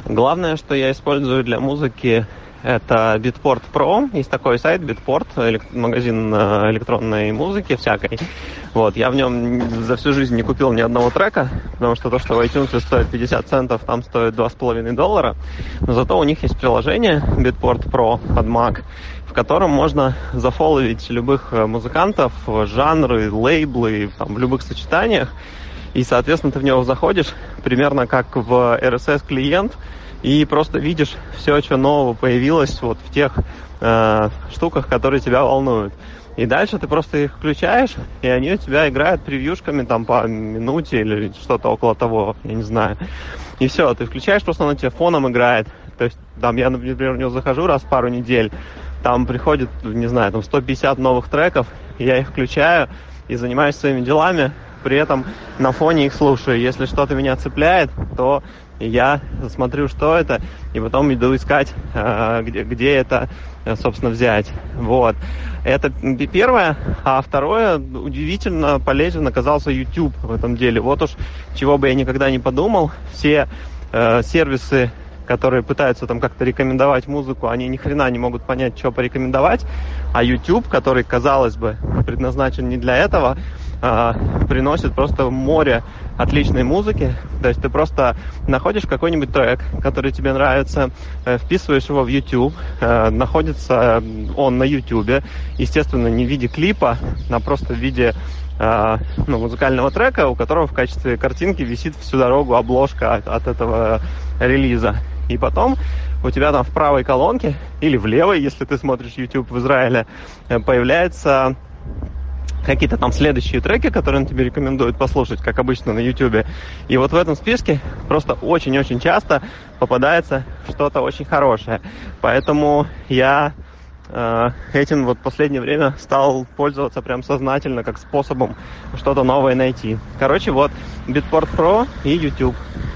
Главное, что я использую для музыки, это Beatport Pro. Есть такой сайт Beatport, магазин электронной музыки всякой. Вот, я в нем за всю жизнь не купил ни одного трека, потому что то, что в iTunes стоит 50 центов, там стоит $2,5. Но зато у них есть приложение Beatport Pro под Mac, в котором можно зафолловить любых музыкантов, жанры, лейблы, там, в любых сочетаниях. И, соответственно, ты в него заходишь примерно как в RSS-клиент, и просто видишь все, что нового появилось вот в тех штуках, которые тебя волнуют. И дальше ты просто их включаешь, и они у тебя играют превьюшками там по минуте или что-то около того, я не знаю. И все, ты включаешь, просто он тебе фоном играет. То есть там я, например, в него захожу раз в пару недель, там приходит, не знаю, там 150 новых треков, я их включаю и занимаюсь своими делами, при этом на фоне их слушаю. Если что-то меня цепляет, то я смотрю, что это, и потом иду искать, где это, собственно, взять. Вот. Это первое. А второе, удивительно полезен оказался YouTube в этом деле. Вот уж чего бы я никогда не подумал. Все сервисы, которые пытаются там как-то рекомендовать музыку, они ни хрена не могут понять, что порекомендовать. А YouTube, который, казалось бы, предназначен не для этого, приносит просто море отличной музыки. То есть ты просто находишь какой-нибудь трек, который тебе нравится, вписываешь его в YouTube, находится он на YouTube, естественно, не в виде клипа, а просто в виде музыкального трека, у которого в качестве картинки висит всю дорогу обложка от этого релиза. И потом у тебя там в правой колонке или в левой, если ты смотришь YouTube в Израиле, появляются какие-то там следующие треки, которые он тебе рекомендует послушать, как обычно на YouTube. И вот в этом списке просто очень-очень часто попадается что-то очень хорошее. Поэтому я этим вот в последнее время стал пользоваться прям сознательно, как способом что-то новое найти. Короче, вот Beatport Pro и YouTube.